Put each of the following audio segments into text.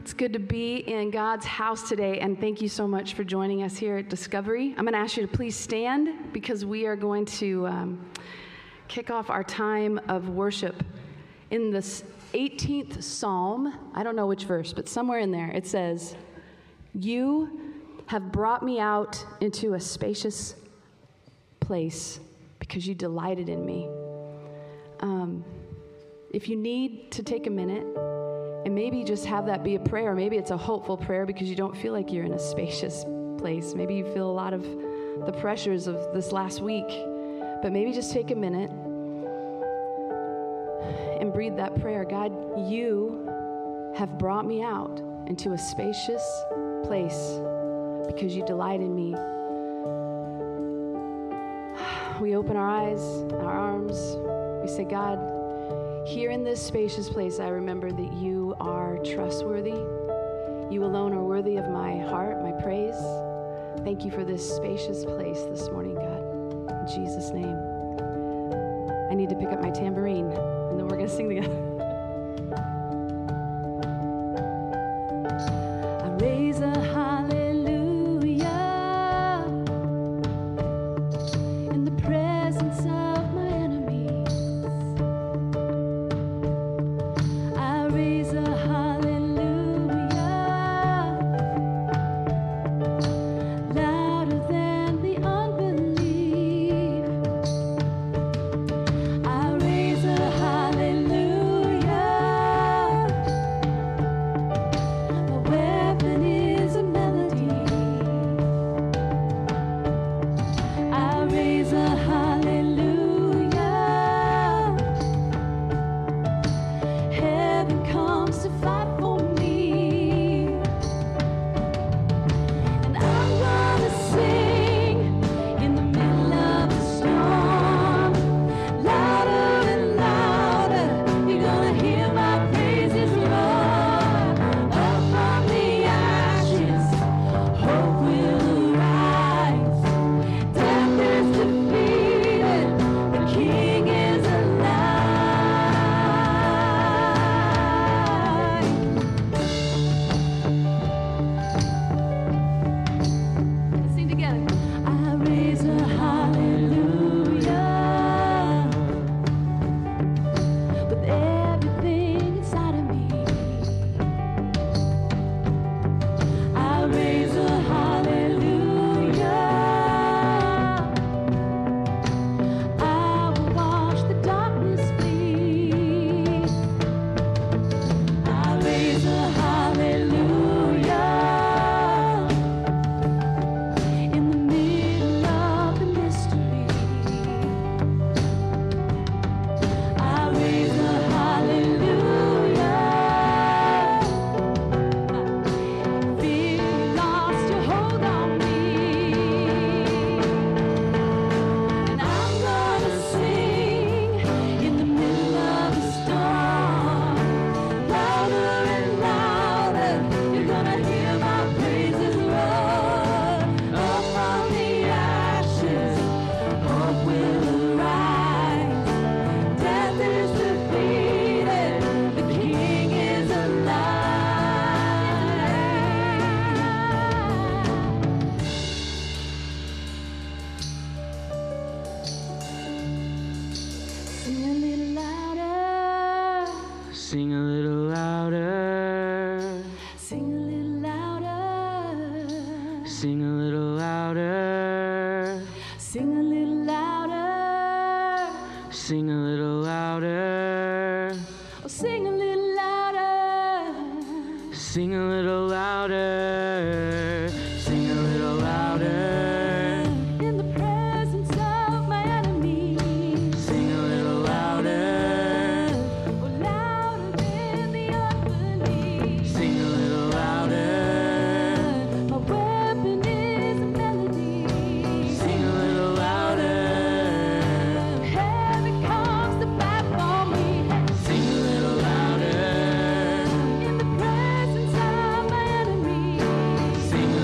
It's good to be in God's house today, and thank you so much for joining us here at Discovery. I'm going to ask you to please stand because we are going to kick off our time of worship. In the 18th Psalm, I don't know which verse, but somewhere in there, it says, "You have brought me out into a spacious place because you delighted in me." If you need to take a minute and maybe just have that be a prayer, maybe it's a hopeful prayer because you don't feel like you're in a spacious place. Maybe you feel a lot of the pressures of this last week, but maybe just take a minute and breathe that prayer. God, you have brought me out into a spacious place because you delight in me. We open our eyes, our arms. We say, God, here in this spacious place, I remember that you are trustworthy. You alone are worthy of my heart, my praise. Thank you for this spacious place this morning, God. In Jesus' name. I need to pick up my tambourine, and then we're going to sing together. I raise a hallelujah in the presence of my enemies. I raise a hallelujah louder than the unbelief. I raise a hallelujah. My weapon is a melody. I raise a hallelujah. Heaven comes to fight for me. And I'm gonna sing in the middle of the storm. Louder and louder, you're gonna hear my praises roar. Up from the ashes, hope will arise. Death is defeated, the King is alive. Let's sing together. I raise a hallelujah with everything inside of me. I raise a hallelujah. I will watch the darkness flee. I raise a hallelujah in the middle of the mystery. I raise a hallelujah. Fear you lost your hold on me. And I'm gonna sing in the middle of the storm. Louder and louder, you're gonna hear my praises roar. Up from the ashes, hope will arise. Death is defeated, the King is alive. Sing a little louder. Sing a little louder. Sing a little louder. Sing a little louder. Sing a little louder. Sing a little louder. Oh, sing a little louder. Sing a little louder. Sing a little louder. In the presence of my enemies. Sing a little louder. Oh, louder than the unbelief. Sing a little louder. My weapon is a melody. Sing a little louder. Heaven comes to fight for me. Sing a little louder. In the presence of my enemies. Sing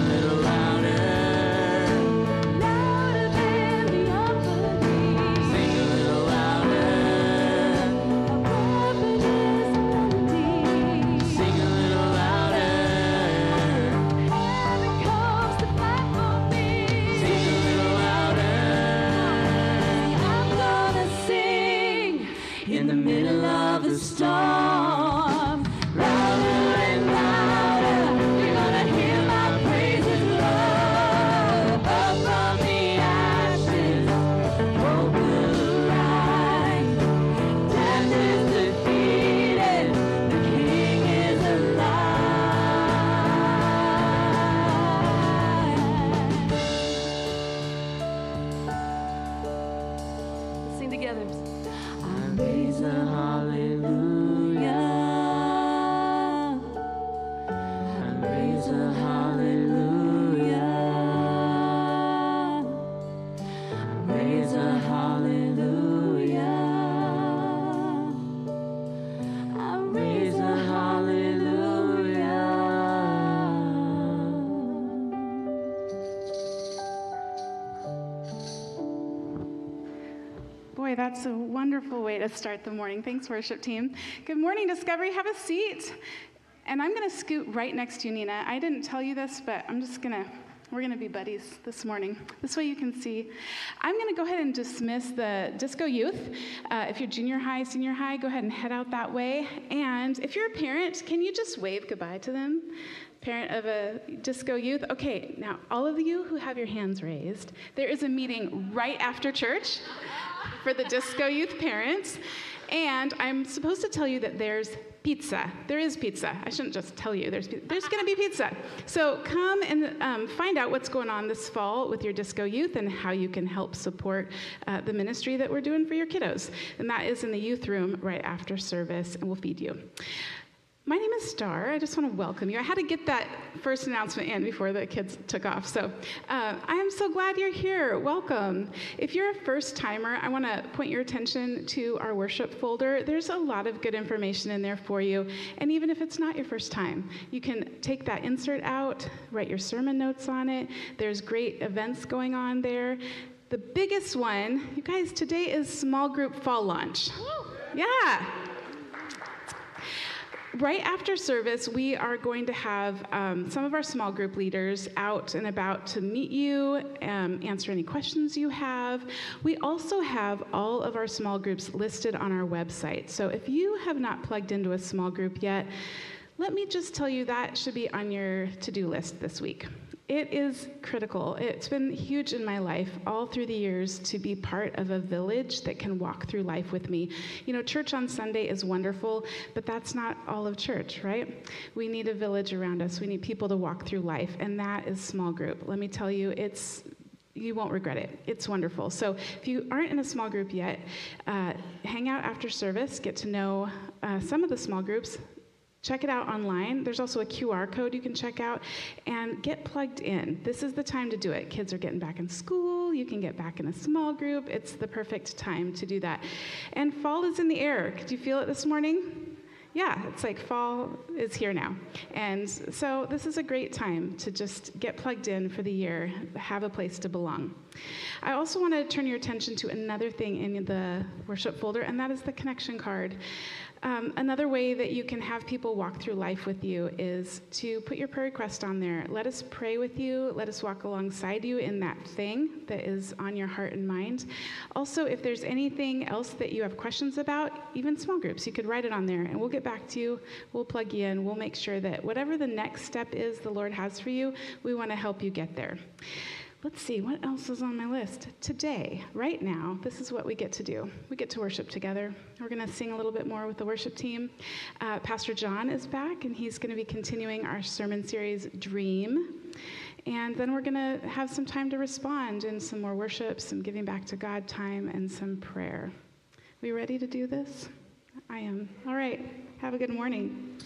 That's a wonderful way to start the morning. Thanks, worship team. Good morning, Discovery. Have a seat. And I'm going to scoot right next to you, Nina. I didn't tell you this, but we're going to be buddies this morning. This way you can see. I'm going to go ahead and dismiss the Disco Youth. If you're junior high, senior high, go ahead and head out that way. And if you're a parent, can you just wave goodbye to them? Parent of a Disco Youth. Okay, now all of you who have your hands raised, there is a meeting right after church for the Disco Youth parents. And I'm supposed to tell you that there's pizza. There is pizza. I shouldn't just tell you there's going to be pizza. So come and find out what's going on this fall with your Disco Youth and how you can help support the ministry that we're doing for your kiddos. And that is in the youth room right after service, and we'll feed you. My name is Star. I just want to welcome you. I had to get that first announcement in before the kids took off. So I am so glad you're here. Welcome. If you're a first timer, I want to point your attention to our worship folder. There's a lot of good information in there for you. And even if it's not your first time, you can take that insert out, write your sermon notes on it. There's great events going on there. The biggest one, you guys, today is small group fall launch. Yeah. Right after service, we are going to have some of our small group leaders out and about to meet you, answer any questions you have. We also have all of our small groups listed on our website. So if you have not plugged into a small group yet, let me just tell you that should be on your to-do list this week. It is critical. It's been huge in my life all through the years to be part of a village that can walk through life with me. You know, church on Sunday is wonderful, but that's not all of church, right? We need a village around us. We need people to walk through life, and that is small group. Let me tell you, you won't regret it. It's wonderful. So if you aren't in a small group yet, hang out after service, get to know some of the small groups. Check it out online. There's also a QR code you can check out and get plugged in. This is the time to do it. Kids are getting back in school. You can get back in a small group. It's the perfect time to do that. And fall is in the air. Could you feel it this morning? Yeah, it's like fall is here now. And so this is a great time to just get plugged in for the year, have a place to belong. I also want to turn your attention to another thing in the worship folder, and that is the connection card. Another way that you can have people walk through life with you is to put your prayer request on there. Let us pray with you. Let us walk alongside you in that thing that is on your heart and mind. Also, if there's anything else that you have questions about, even small groups, you could write it on there, and we'll get back to you. We'll plug you in. We'll make sure that whatever the next step is the Lord has for you, we want to help you get there. Let's see, what else is on my list? Today, right now, this is what we get to do. We get to worship together. We're going to sing a little bit more with the worship team. Pastor John is back, and he's going to be continuing our sermon series, Dream. And then we're going to have some time to respond and some more worship, some giving back to God time, and some prayer. Are you ready to do this? I am. All right. Have a good morning.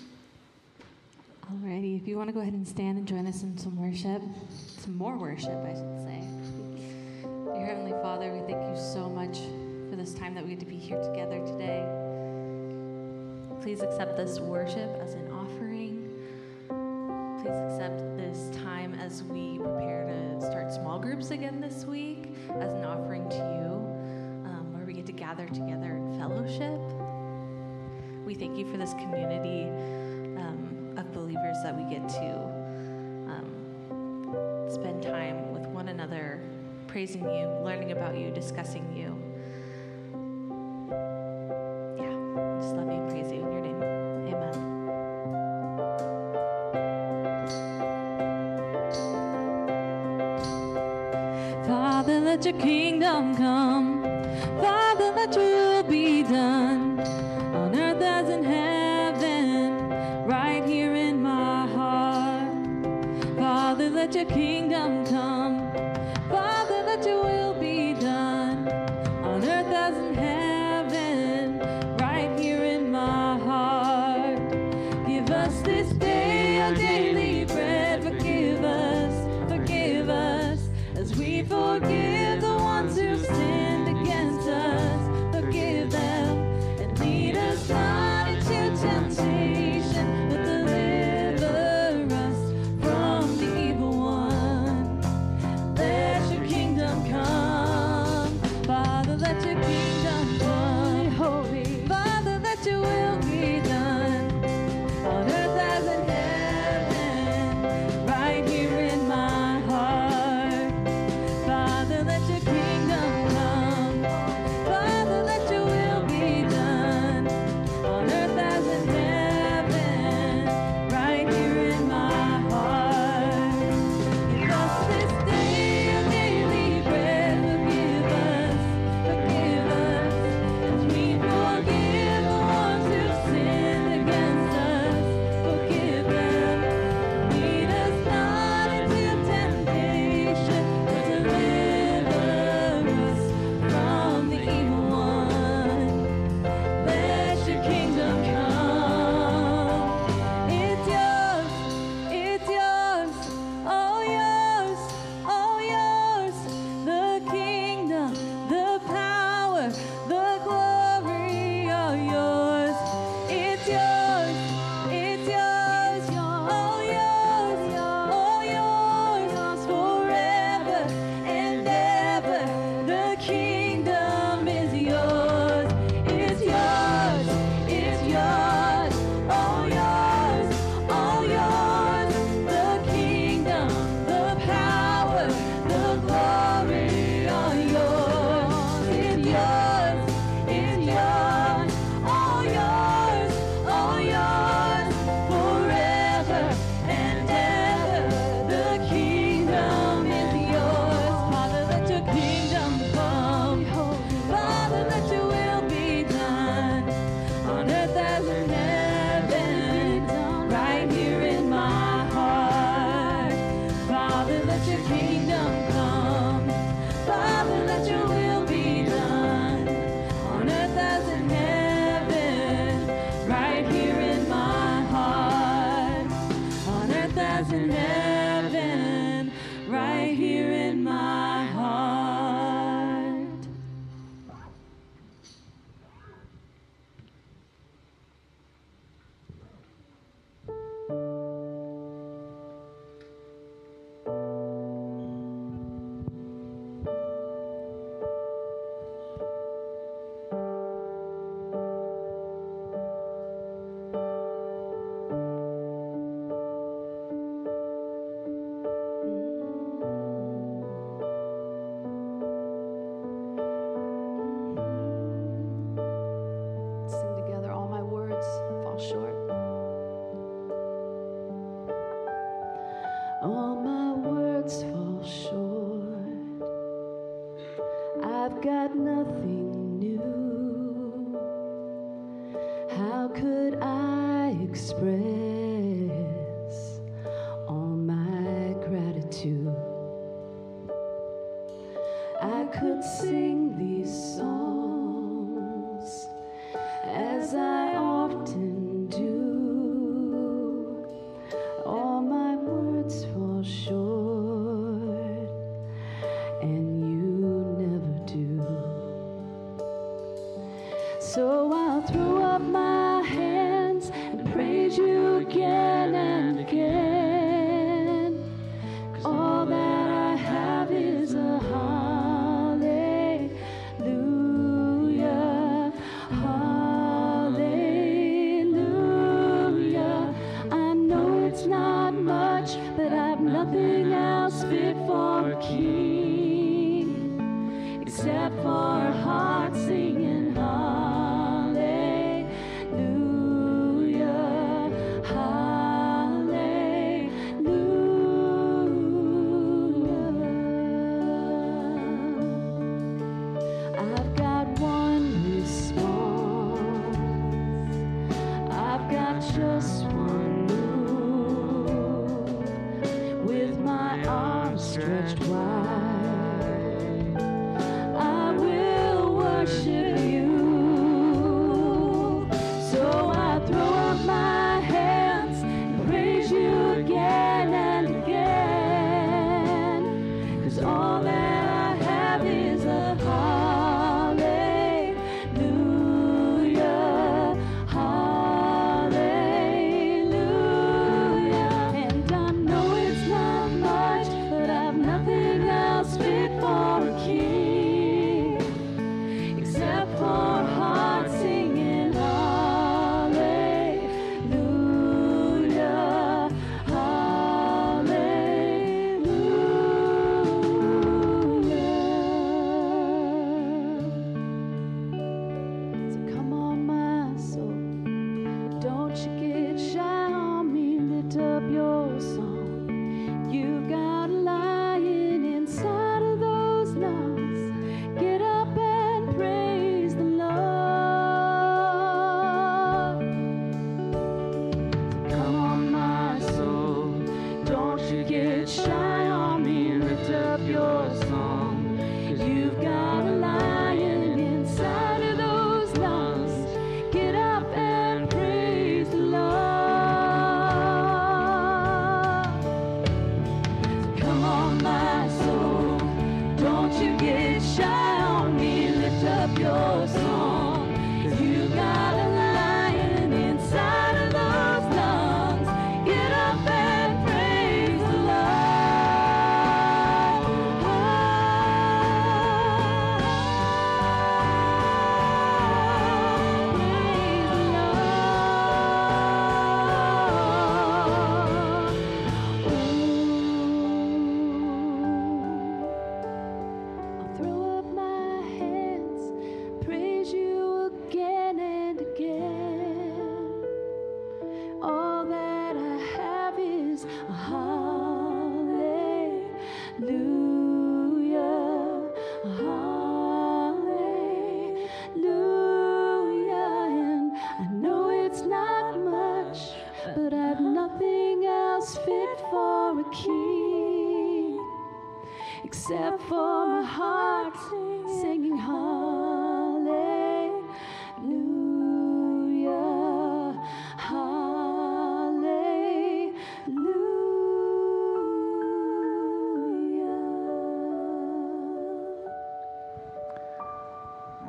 Alrighty, if you want to go ahead and stand and join us in some worship, some more worship, I should say. Dear Heavenly Father, we thank you so much for this time that we get to be here together today. Please accept this worship as an offering. Please accept this time as we prepare to start small groups again this week as an offering to you, where we get to gather together in fellowship. We thank you for this community of believers that we get to spend time with one another, praising you, learning about you, discussing you. Yeah, just love you and praise you in your name. Amen. Father, let your kingdom come. Father, let your will be done on earth as in heaven, right here in my heart. Father, let your kingdom come. Father, let your will be done on earth as in heaven, right here in my heart. Give us this day our daily bread. Forgive us as we forgive the ones who've sinned against us. Forgive them and lead us not into temptation, but deliver us from the evil one. as in heaven, right here in my heart. Sing together, all my words fall short. All my words fall short. I've got nothing new. How could I express all my gratitude? I could sing these songs as I often do. All my words fall short, and you never do. So I'll throw up my hands and praise you again and again. 'Cause all that I have is a hallelujah, hallelujah. I know it's not much, but I've nothing else fit for a king except for a heart singing hallelujah, hallelujah. I've got one response. I've got just one move. With my arms stretched wide, I will worship you. So I throw up my hands and praise you again and again. 'Cause all that I have is a hallelujah, hallelujah. And I know it's not much, but I've nothing else fit for a king except for a heart singing hallelujah, hallelujah. So come on, my soul, don't you get shy on me, lift up your song. You've got a lion inside of those lungs. Get up and praise the Lord. Come on, my soul, don't you get shy on me, lift up your song. 'Cause you've got a lion inside of those lungs. Get up and praise the Lord. Come on, my soul, don't you get shy on me, lift up your song. 'Cause you got a lion inside of those lungs. Get up and praise the Lord. Praise the Lord. I'll throw up my hands, praise you again and again. All that I have is a hallelujah, a hallelujah. And I know it's not much, but I've nothing else fit for a king except for my heart singing hallelujah, hallelujah.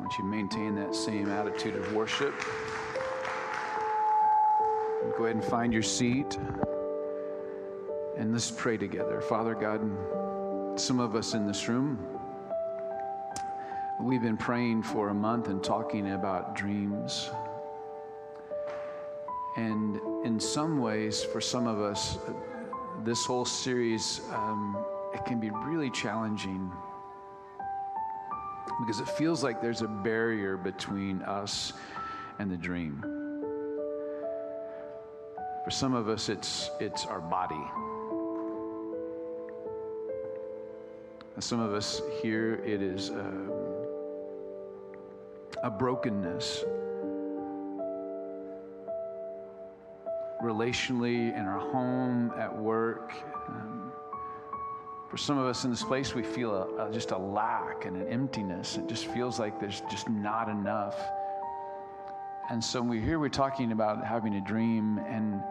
Would you maintain that same attitude of worship? Go ahead and find your seat. And let's pray together. Father God, some of us in this room, we've been praying for a month and talking about dreams. And in some ways, for some of us, this whole series, it can be really challenging because it feels like there's a barrier between us and the dream. For some of us, it's our body. Some of us here, it is a brokenness relationally in our home, at work. For some of us in this place, we feel just a lack and an emptiness. It just feels like there's just not enough. And so we're talking about having a dream, and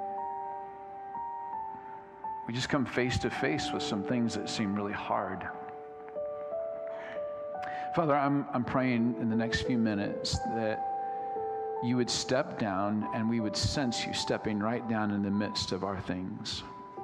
we just come face to face with some things that seem really hard. Father, I'm praying in the next few minutes that you would step down and we would sense you stepping right down in the midst of our things.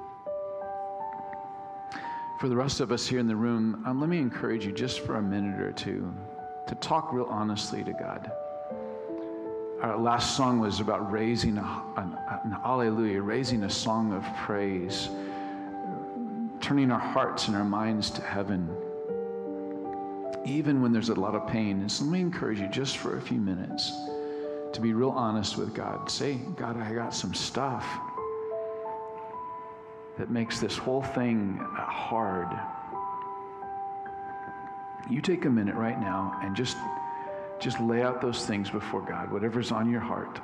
For the rest of us here in the room, let me encourage you just for a minute or two to talk real honestly to God. Our last song was about raising an hallelujah, raising a song of praise, turning our hearts and our minds to heaven, even when there's a lot of pain. And so let me encourage you just for a few minutes to be real honest with God. Say, God, I got some stuff that makes this whole thing hard. You take a minute right now and just lay out those things before God, whatever's on your heart.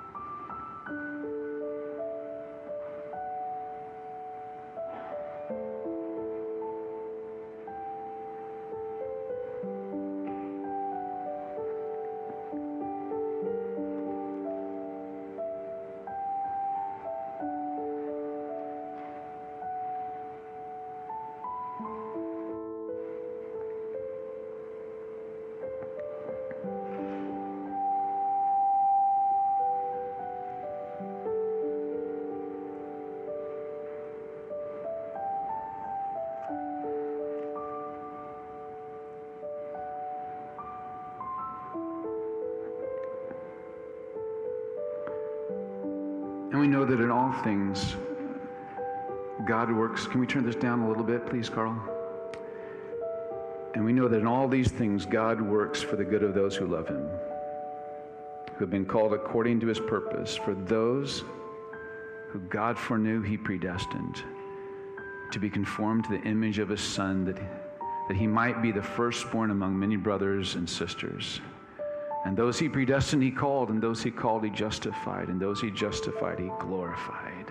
And we know that in all things, God works. Can we turn this down a little bit, please, Carl? And we know that in all these things, God works for the good of those who love him, who have been called according to his purpose. For those who God foreknew, he predestined to be conformed to the image of his Son, that he might be the firstborn among many brothers and sisters. And those he predestined, he called, and those he called, he justified, and those he justified, he glorified.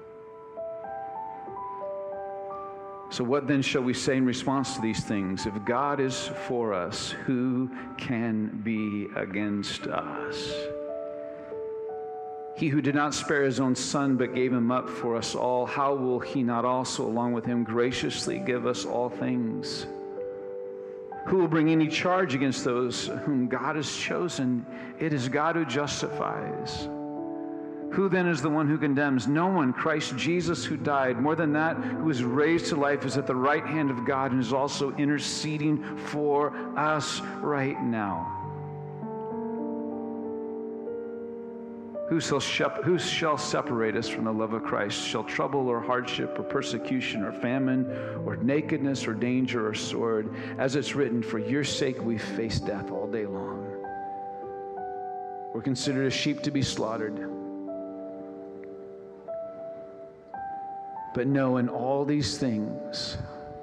So what then shall we say in response to these things? If God is for us, who can be against us? He who did not spare his own Son, but gave him up for us all, how will he not also, along with him, graciously give us all things? Who will bring any charge against those whom God has chosen? It is God who justifies. Who then is the one who condemns? No one. Christ Jesus, who died. More than that, who was raised to life, is at the right hand of God and is also interceding for us right now. Who shall separate us from the love of Christ? Shall trouble or hardship or persecution or famine or nakedness or danger or sword? As it's written, for your sake we face death all day long. We're considered as sheep to be slaughtered. But no, in all these things,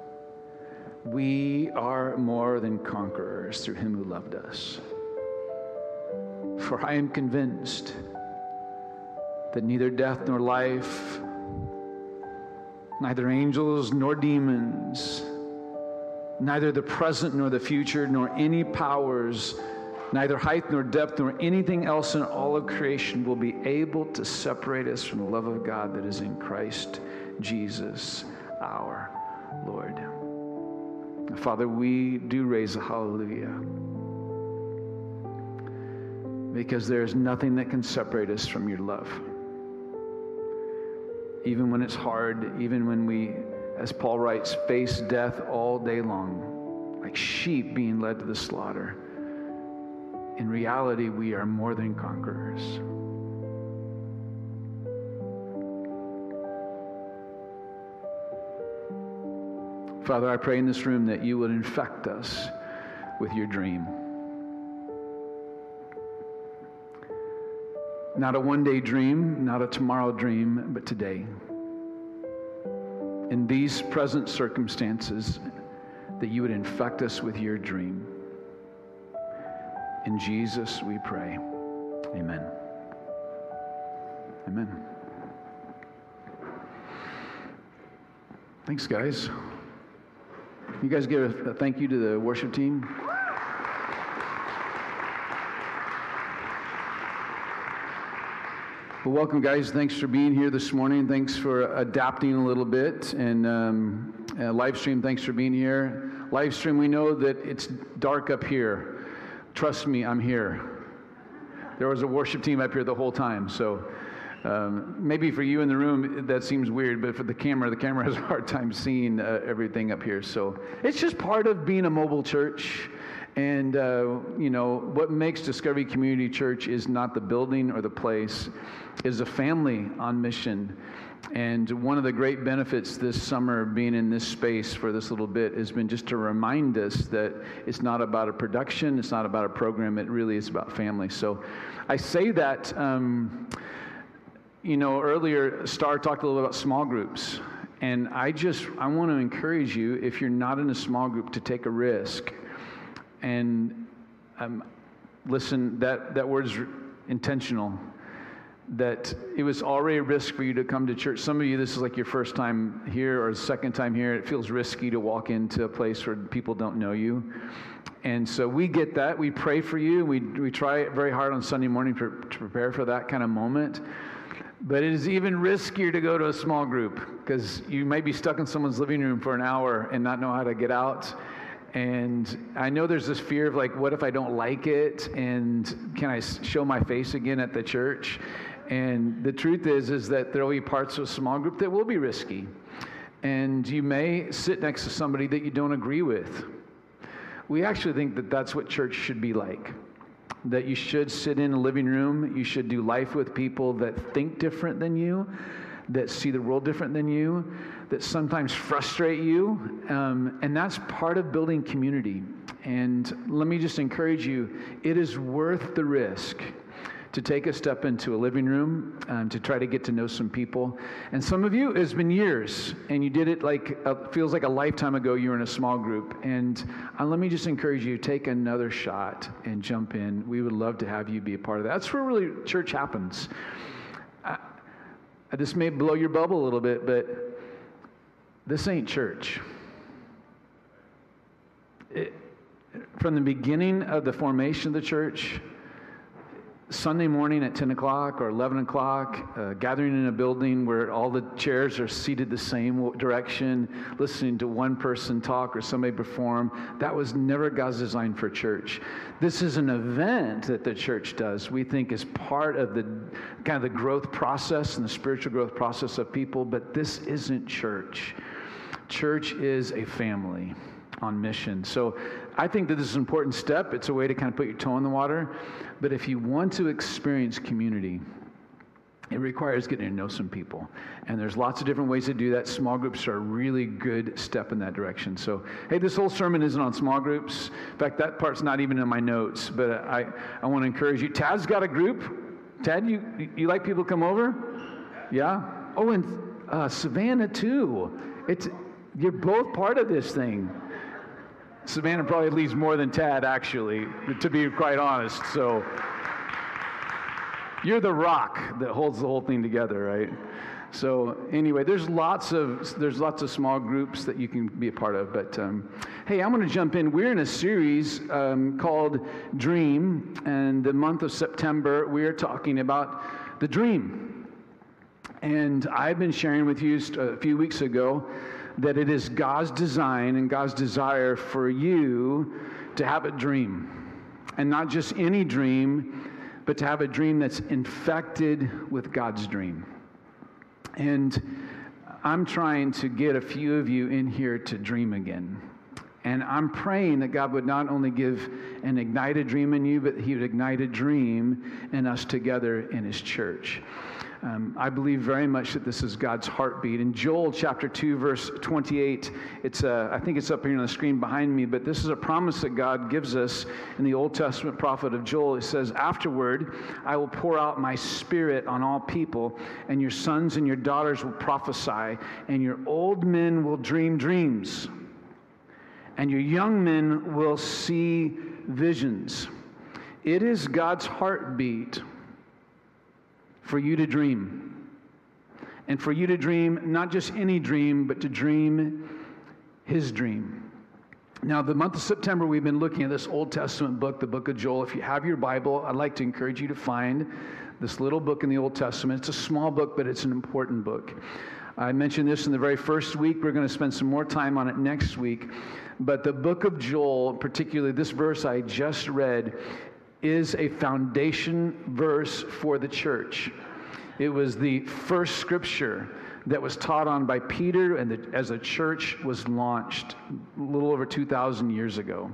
we are more than conquerors through him who loved us. For I am convinced that neither death nor life, neither angels nor demons, neither the present nor the future, nor any powers, neither height nor depth, nor anything else in all of creation will be able to separate us from the love of God that is in Christ Jesus our Lord. Father, we do raise a hallelujah. because there is nothing that can separate us from your love. Even when it's hard, even when we, as Paul writes, face death all day long, like sheep being led to the slaughter. In reality, we are more than conquerors. Father, I pray in this room that you would infect us with your dream. Not a one-day dream, not a tomorrow dream, but today. In these present circumstances, that you would infect us with your dream. In Jesus we pray. Amen. Amen. Thanks, guys. You guys give a thank you to the worship team. Well, welcome, guys. Thanks for being here this morning. Thanks for adapting a little bit. And live stream, thanks for being here. Live stream, we know that it's dark up here. Trust me, I'm here. There was a worship team up here the whole time. So maybe for you in the room, that seems weird. But for the camera has a hard time seeing everything up here. So it's just part of being a mobile church. And, what makes Discovery Community Church is not the building or the place, is a family on mission. And one of the great benefits this summer being in this space for this little bit has been just to remind us that it's not about a production, it's not about a program, it really is about family. So I say that, earlier Star talked a little about small groups. And I want to encourage you, if you're not in a small group, to take a risk. And listen, that word is intentional. That it was already a risk for you to come to church. Some of you, this is like your first time here or second time here. It feels risky to walk into a place where people don't know you. And so we get that. We pray for you. We try very hard on Sunday morning to prepare for that kind of moment. But it is even riskier to go to a small group because you might be stuck in someone's living room for an hour and not know how to get out. And I know there's this fear of like, what if I don't like it? And can I show my face again at the church? And the truth is that there will be parts of a small group that will be risky. And you may sit next to somebody that you don't agree with. We actually think that that's what church should be like. That you should sit in a living room. You should do life with people that think different than you, that see the world different than you, that sometimes frustrate you. And that's part of building community. And let me just encourage you, it is worth the risk to take a step into a living room, to try to get to know some people. And some of you, it's been years, and you did it feels like a lifetime ago you were in a small group. And let me just encourage you, take another shot and jump in. We would love to have you be a part of that. That's where really church happens. This may blow your bubble a little bit, but this ain't church. From the beginning of the formation of the church, Sunday morning at 10 o'clock or 11 o'clock, gathering in a building where all the chairs are seated the same direction, listening to one person talk or somebody perform, that was never God's design for church. This is an event that the church does, we think is part of the kind of the growth process and the spiritual growth process of people, but this isn't church. Church is a family on mission. So I think that this is an important step. It's a way to kind of put your toe in the water. But if you want to experience community, it requires getting to know some people. And there's lots of different ways to do that. Small groups are a really good step in that direction. So, hey, this whole sermon isn't on small groups. In fact, that part's not even in my notes. But I want to encourage you. Tad's got a group. Tad, you like people to come over? Yeah? Oh, and Savannah, too. You're both part of this thing. Savannah probably leads more than Tad, actually, to be quite honest. So you're the rock that holds the whole thing together, right? So anyway, there's lots of small groups that you can be a part of. But hey, I'm going to jump in. We're in a series called Dream, and the month of September we are talking about the dream. And I've been sharing with you a few weeks ago that it is God's design and God's desire for you to have a dream. And not just any dream, but to have a dream that's infected with God's dream. And I'm trying to get a few of you in here to dream again. And I'm praying that God would not only give an ignited dream in you, but he would ignite a dream in us together in his church. I believe very much that this is God's heartbeat. In Joel chapter 2, verse 28, I think it's up here on the screen behind me, but this is a promise that God gives us in the Old Testament prophet of Joel. It says, "Afterward, I will pour out my spirit on all people, and your sons and your daughters will prophesy, and your old men will dream dreams, and your young men will see visions." It is God's heartbeat for you to dream. And for you to dream not just any dream, but to dream his dream. Now, the month of September, we've been looking at this Old Testament book, the book of Joel. If you have your Bible, I'd like to encourage you to find this little book in the Old Testament. It's a small book, but it's an important book. I mentioned this in the very first week. We're going to spend some more time on it next week. But the book of Joel, particularly this verse I just read, is a foundation verse for the church. It was the first scripture that was taught on by Peter and as the church was launched a little over 2,000 years ago.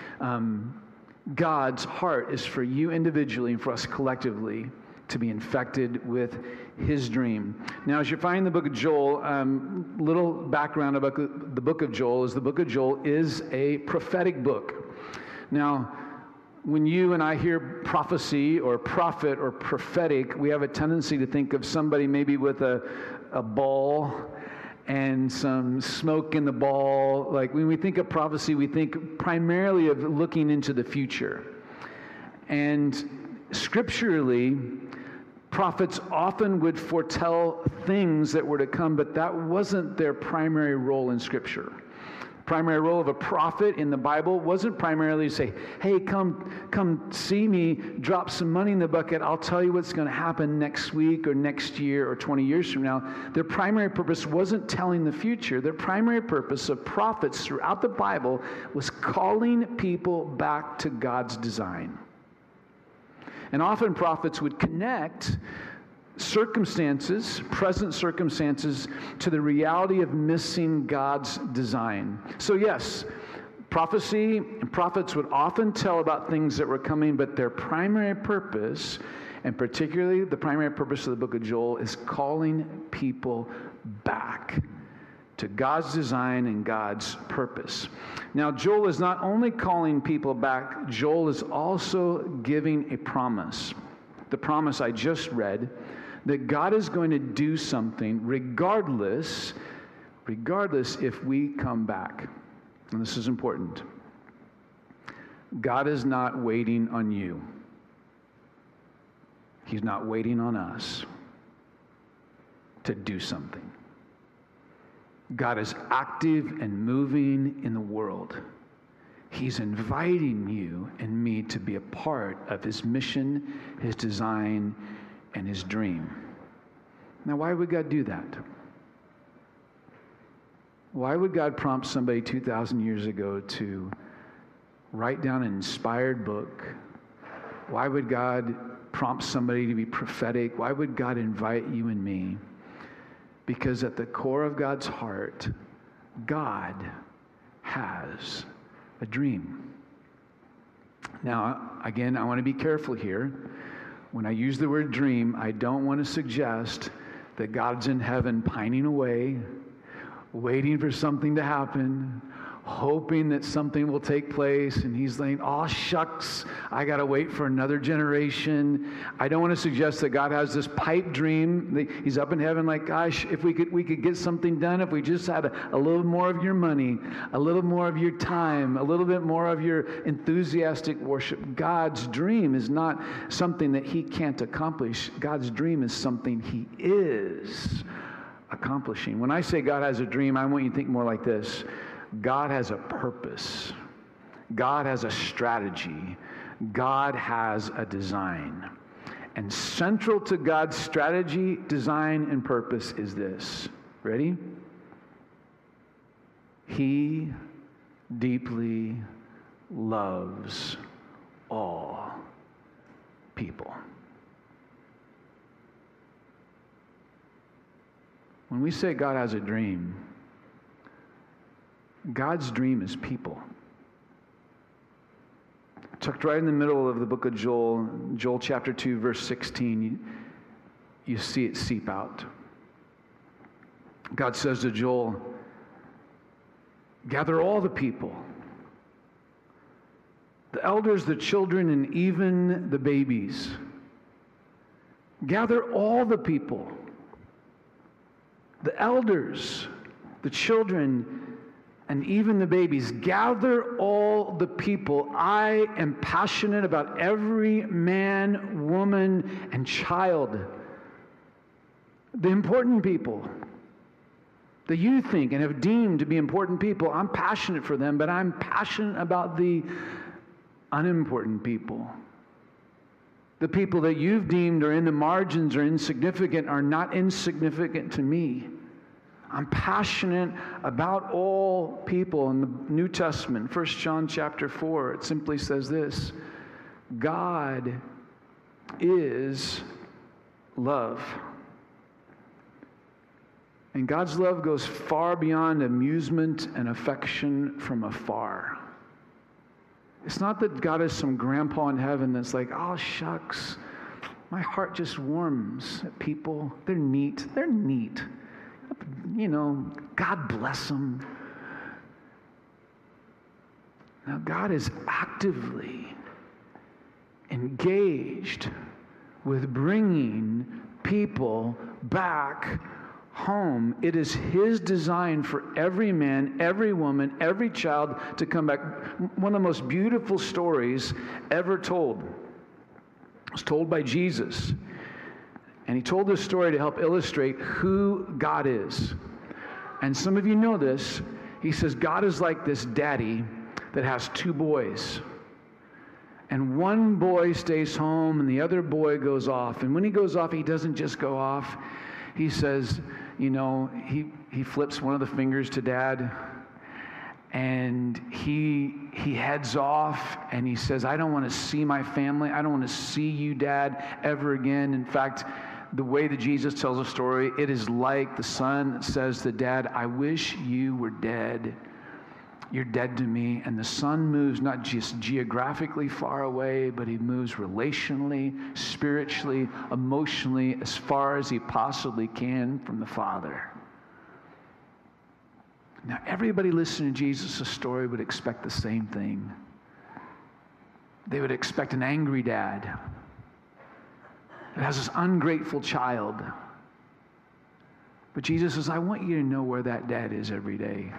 God's heart is for you individually and for us collectively to be infected with his dream. Now, as you're finding the book of Joel, little background about the book of Joel is the book of Joel is a prophetic book. Now, when you and I hear prophecy or prophet or prophetic, we have a tendency to think of somebody maybe with a ball and some smoke in the ball. Like when we think of prophecy, we think primarily of looking into the future. And scripturally, prophets often would foretell things that were to come, but that wasn't their primary role in Scripture. Primary role of a prophet in the Bible wasn't primarily to say, "Hey, come see me, drop some money in the bucket, I'll tell you what's going to happen next week or next year or 20 years from now." Their primary purpose wasn't telling the future. Their primary purpose of prophets throughout the Bible was calling people back to God's design. And often prophets would connect circumstances, present circumstances, to the reality of missing God's design. So yes, prophecy and prophets would often tell about things that were coming, but their primary purpose, and particularly the primary purpose of the book of Joel, is calling people back to God's design and God's purpose. Now, Joel is not only calling people back, Joel is also giving a promise. The promise I just read, that God is going to do something regardless if we come back. And this is important. God is not waiting on you. He's not waiting on us to do something. God is active and moving in the world. He's inviting you and me to be a part of his mission, his design, and his dream. Now, why would God do that? Why would God prompt somebody 2,000 years ago to write down an inspired book? Why would God prompt somebody to be prophetic? Why would God invite you and me? Because at the core of God's heart, God has a dream. Now, again, I want to be careful here. When I use the word dream, I don't want to suggest that God's in heaven pining away, waiting for something to happen, hoping that something will take place, and he's like, "Oh, shucks, I got to wait for another generation." I don't want to suggest that God has this pipe dream. He's up in heaven like, "Gosh, if we could get something done, if we just had a little more of your money, a little more of your time, a little bit more of your enthusiastic worship." God's dream is not something that he can't accomplish. God's dream is something he is accomplishing. When I say God has a dream, I want you to think more like this. God has a purpose. God has a strategy. God has a design. And central to God's strategy, design, and purpose is this. Ready? He deeply loves all people. When we say God has a dream, God's dream is people. Tucked right in the middle of the book of Joel, Joel chapter 2, verse 16, you see it seep out. God says to Joel, gather all the people, the elders, the children, and even the babies. Gather all the people, the elders, the children, and even the babies. Gather all the people. I am passionate about every man, woman, and child. The important people that you think and have deemed to be important people, I'm passionate for them, but I'm passionate about the unimportant people. The people that you've deemed are in the margins or insignificant are not insignificant to me. I'm passionate about all people. In the New Testament, 1 John chapter 4, it simply says this: God is love. And God's love goes far beyond amusement and affection from afar. It's not that God is some grandpa in heaven that's like, oh, shucks, my heart just warms at people. They're neat. They're neat. You know, God bless them. Now, God is actively engaged with bringing people back home. It is His design for every man, every woman, every child to come back. One of the most beautiful stories ever told was told by Jesus. And He told this story to help illustrate who God is. And some of you know this. He says God is like this daddy that has two boys. And one boy stays home and the other boy goes off. And when he goes off, he doesn't just go off. He says, you know, he flips one of the fingers to dad, and he heads off, and he says, I don't want to see my family. I don't want to see you, Dad, ever again. In fact, the way that Jesus tells the story, it is like the son that says to dad, I wish you were dead. You're dead to me. And the son moves not just geographically far away, but he moves relationally, spiritually, emotionally, as far as he possibly can from the Father. Now, everybody listening to Jesus' story would expect the same thing. They would expect an angry dad that has this ungrateful child. But Jesus says, I want you to know where that dad is every day.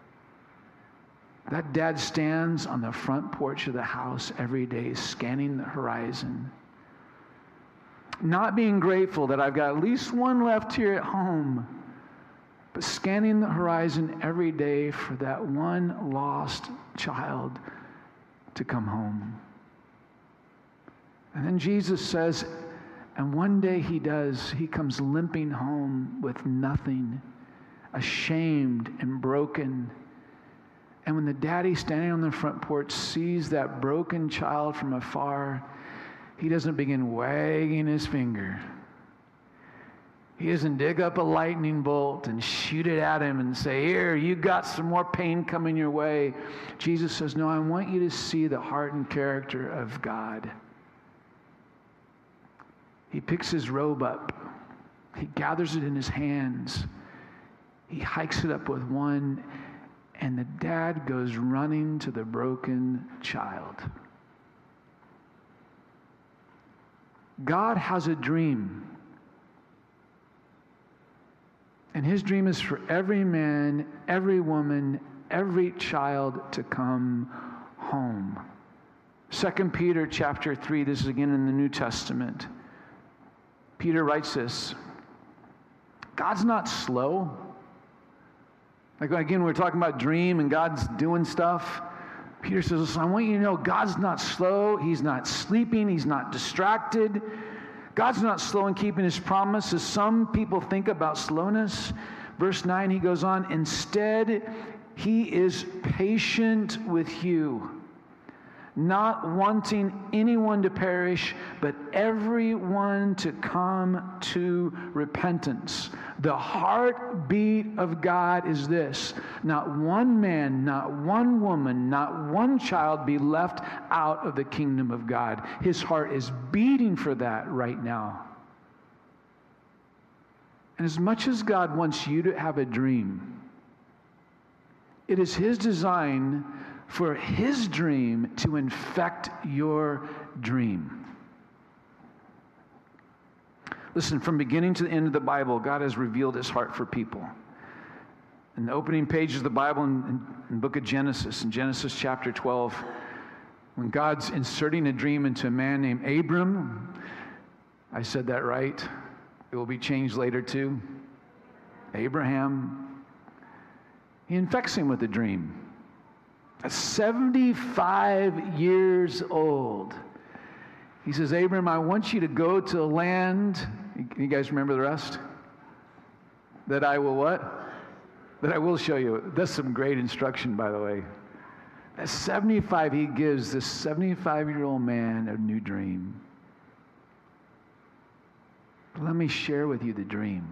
That dad stands on the front porch of the house every day, scanning the horizon. Not being grateful that I've got at least one left here at home, but scanning the horizon every day for that one lost child to come home. And then Jesus says, and one day he does, he comes limping home with nothing, ashamed and broken. And when the daddy standing on the front porch sees that broken child from afar, he doesn't begin wagging his finger. He doesn't dig up a lightning bolt and shoot it at him and say, here, you got some more pain coming your way. Jesus says, no, I want you to see the heart and character of God. He picks his robe up. He gathers it in his hands. He hikes it up with one, and the dad goes running to the broken child. God has a dream. And his dream is for every man, every woman, every child to come home. 2 Peter chapter 3, this is again in the New Testament. Peter writes this, God's not slow. Like again, we're talking about dream and God's doing stuff. Peter says, listen, I want you to know God's not slow. He's not sleeping. He's not distracted. God's not slow in keeping his promises. Some people think about slowness. Verse 9, he goes on, instead, he is patient with you, not wanting anyone to perish, but everyone to come to repentance. The heartbeat of God is this: not one man, not one woman, not one child be left out of the kingdom of God. His heart is beating for that right now. And as much as God wants you to have a dream, it is His design for His dream to infect your dream. Listen, from beginning to the end of the Bible, God has revealed His heart for people. In the opening pages of the Bible, in the book of Genesis, in Genesis chapter 12, when God's inserting a dream into a man named Abram, I said that right. It will be changed later too. Abraham. He infects him with a dream. At 75 years old, he says, Abram, I want you to go to a land. You guys remember the rest? That I will what? That I will show you. That's some great instruction, by the way. At 75, he gives this 75-year-old man a new dream. Let me share with you the dream.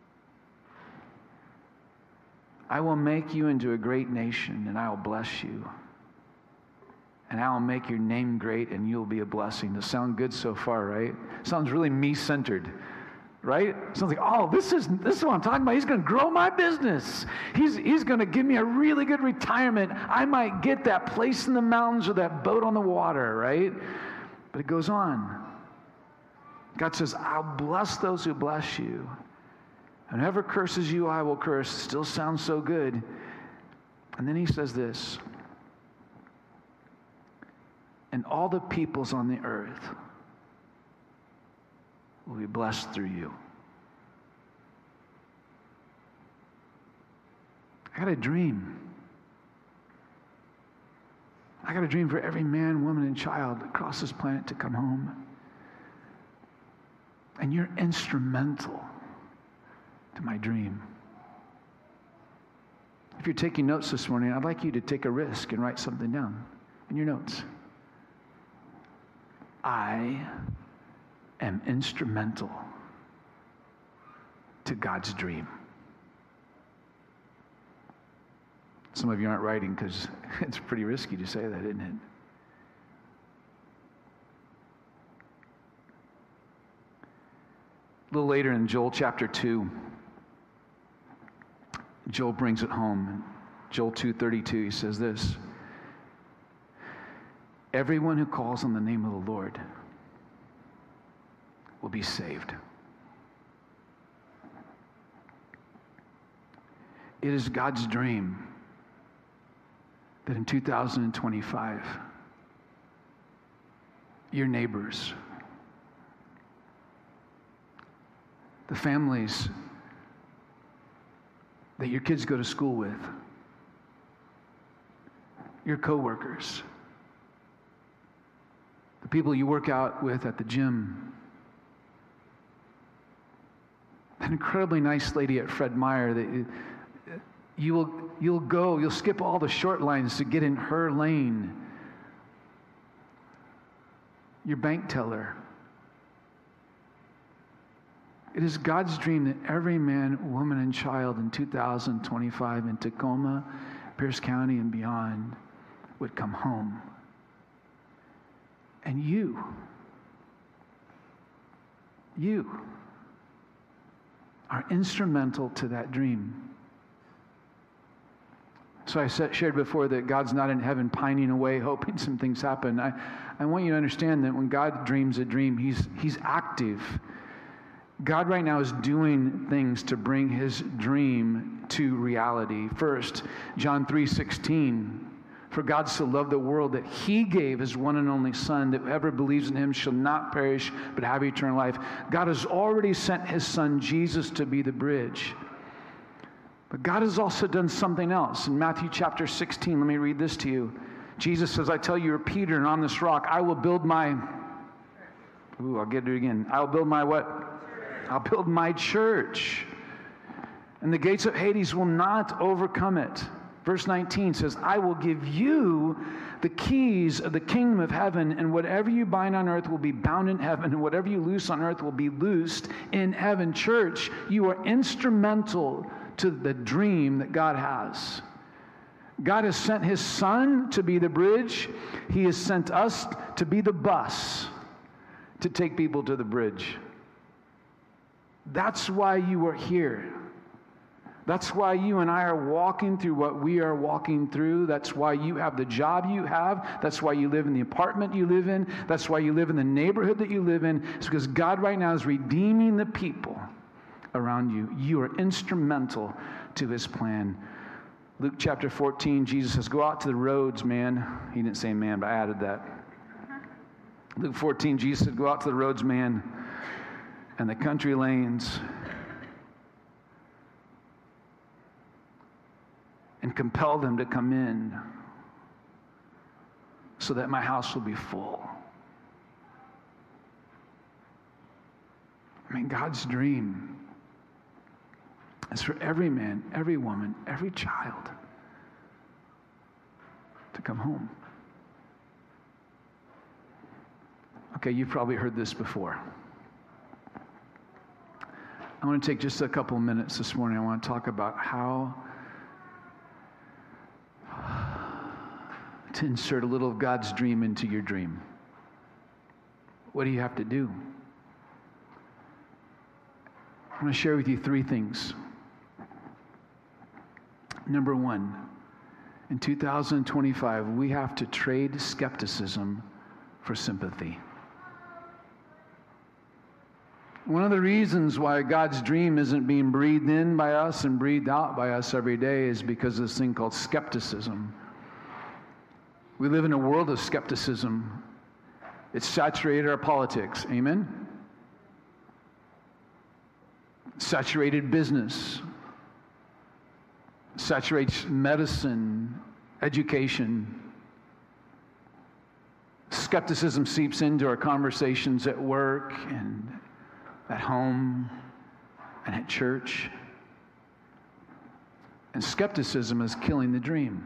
I will make you into a great nation, and I will bless you. And I will make your name great, and you'll be a blessing. Does sound good so far, right? Sounds really me-centered, right? Sounds like, oh, this is what I'm talking about. He's going to grow my business. He's going to give me a really good retirement. I might get that place in the mountains or that boat on the water, right? But it goes on. God says, I'll bless those who bless you. And whoever curses you, I will curse. Still sounds so good. And then he says this, and all the peoples on the earth will be blessed through you. I got a dream. I got a dream for every man, woman, and child across this planet to come home. And you're instrumental to my dream. If you're taking notes this morning, I'd like you to take a risk and write something down in your notes. I am instrumental to God's dream. Some of you aren't writing because it's pretty risky to say that, isn't it? A little later in Joel chapter 2, Joel brings it home. Joel 2:32, he says this, everyone who calls on the name of the Lord will be saved. It is God's dream that in 2025, your neighbors, the families that your kids go to school with, your coworkers, the people you work out with at the gym, an incredibly nice lady at Fred Meyer that you'll skip all the short lines to get in her lane. Your bank teller. It is God's dream that every man, woman, and child in 2025 in Tacoma, Pierce County, and beyond would come home. And you are instrumental to that dream. So I shared before that God's not in heaven pining away, hoping some things happen. I want you to understand that when God dreams a dream, He's active. God right now is doing things to bring His dream to reality. First, John 3:16, for God so loved the world that He gave His one and only Son, that whoever believes in Him shall not perish but have eternal life. God has already sent His Son Jesus to be the bridge. But God has also done something else. In Matthew chapter 16, let me read this to you. Jesus says, I tell you, you're Peter, and on this rock I will build my... I'll get it again. I will build my what? I'll build my church. And the gates of Hades will not overcome it. Verse 19 says, I will give you the keys of the kingdom of heaven, and whatever you bind on earth will be bound in heaven, and whatever you loose on earth will be loosed in heaven. Church, you are instrumental to the dream that God has. God has sent his Son to be the bridge. He has sent us to be the bus to take people to the bridge. That's why you are here. That's why you and I are walking through what we are walking through. That's why you have the job you have. That's why you live in the apartment you live in. That's why you live in the neighborhood that you live in. It's because God right now is redeeming the people around you. You are instrumental to his plan. Luke chapter 14, Jesus says, go out to the roads, man. He didn't say man, but I added that. Luke 14, Jesus said, go out to the roads, man, and the country lanes, and compel them to come in so that my house will be full. I mean, God's dream is for every man, every woman, every child to come home. Okay, you've probably heard this before. I want to take just a couple of minutes this morning. I want to talk about how to insert a little of God's dream into your dream. What do you have to do? I'm going to share with you 3 things. Number 1, in 2025, we have to trade skepticism for sympathy. One of the reasons why God's dream isn't being breathed in by us and breathed out by us every day is because of this thing called skepticism. We live in a world of skepticism. It's saturated our politics. Amen? Saturated business. Saturates medicine, education. Skepticism seeps into our conversations at work and at home and at church. And skepticism is killing the dream.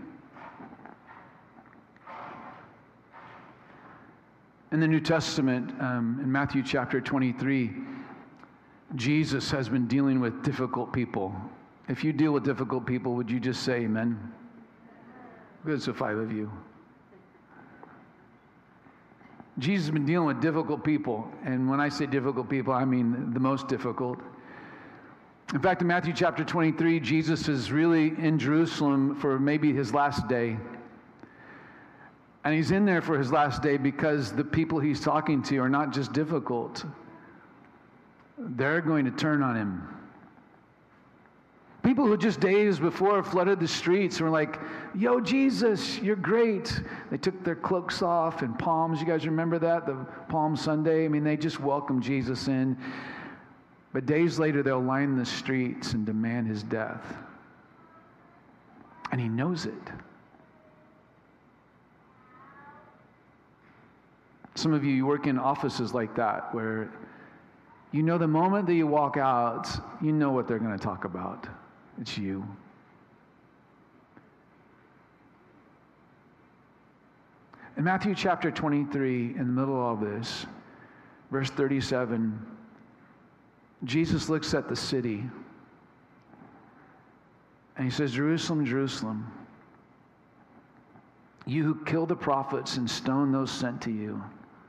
In the New Testament, in Matthew chapter 23, Jesus has been dealing with difficult people. If you deal with difficult people, would you just say amen? Good, so 5 of you. Jesus has been dealing with difficult people. And when I say difficult people, I mean the most difficult. In fact, in Matthew chapter 23, Jesus is really in Jerusalem for maybe his last day. And he's in there for his last day because the people he's talking to are not just difficult. They're going to turn on him. People who just days before flooded the streets and were like, yo, Jesus, you're great. They took their cloaks off and palms. You guys remember that? The Palm Sunday? I mean, they just welcomed Jesus in. But days later, they'll line the streets and demand his death. And he knows it. Some of you work in offices like that where you know the moment that you walk out, you know what they're going to talk about. It's you. In Matthew chapter 23, in the middle of this, verse 37, Jesus looks at the city and he says, Jerusalem, Jerusalem, you who kill the prophets and stone those sent to you.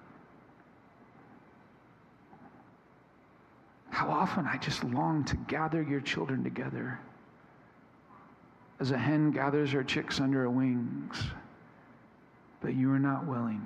How often I just long to gather your children together as a hen gathers her chicks under her wings, but you are not willing.